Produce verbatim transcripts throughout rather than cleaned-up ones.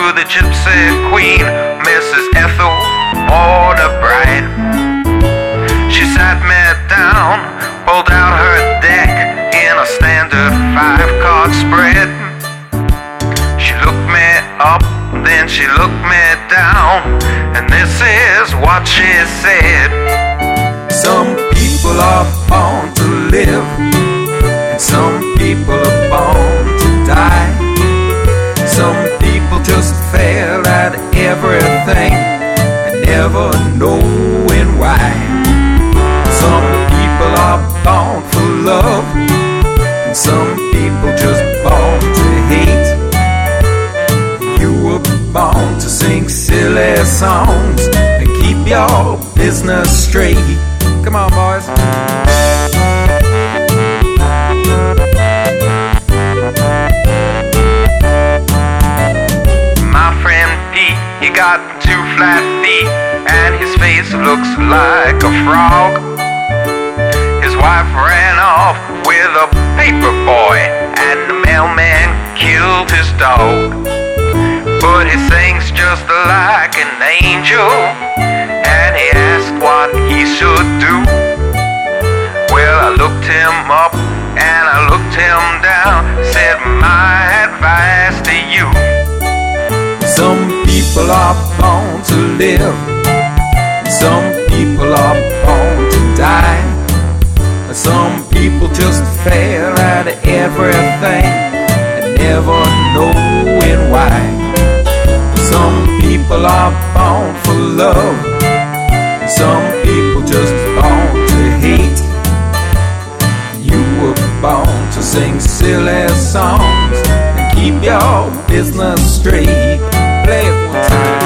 the gypsy queen, Missus Ethel Waterbright. She sat me down, pulled out her deck in a standard five-card spread. She looked me up, then she looked me down, and this is what she said. Some people are born to live, and some people are born to die. Some people just fail at everything and never knowing why. Some people are born for love, and some people just born to hate. You were born to sing silly songs and keep your business straight. Come on, boys. My friend Pete, he got two flat feet, and his face looks like a frog. His wife ran off with a paper boy, and the mailman killed his dog. But he sings just like an angel, and he asked what he should do. Well, I looked him up and I looked him down, said my advice to you: some people are born to live, some people are born to die. Some people just fail at everything and never knowing why. Some people are born for love, some people just born to hate. You were born to sing silly songs and keep your business straight. Play it one time.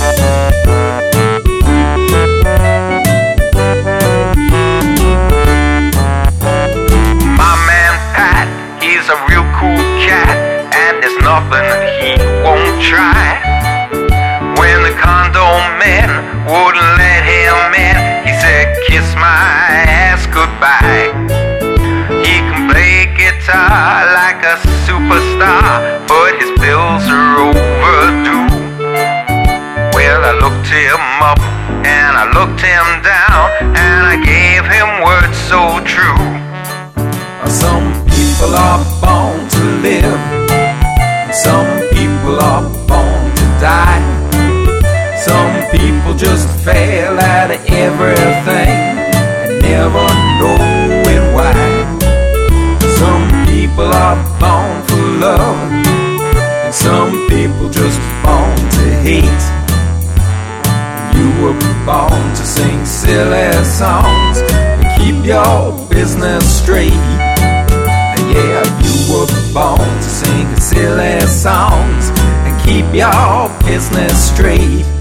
My man Pat, he's a real cool cat, and there's nothing he won't try. When the condo man wouldn't let him in, he said, kiss my ass goodbye. He can play guitar like a superstar, but his bills are overdue. Well, I looked him up and I looked him down, and I gave him words so true. Some people are born to live, some people are born to die. Some people just fail at everything and never knowing why. Some people are born for love, and some people just born to hate. You were born to sing silly songs and keep your business straight. And yeah, you were born to sing silly songs and keep your business straight.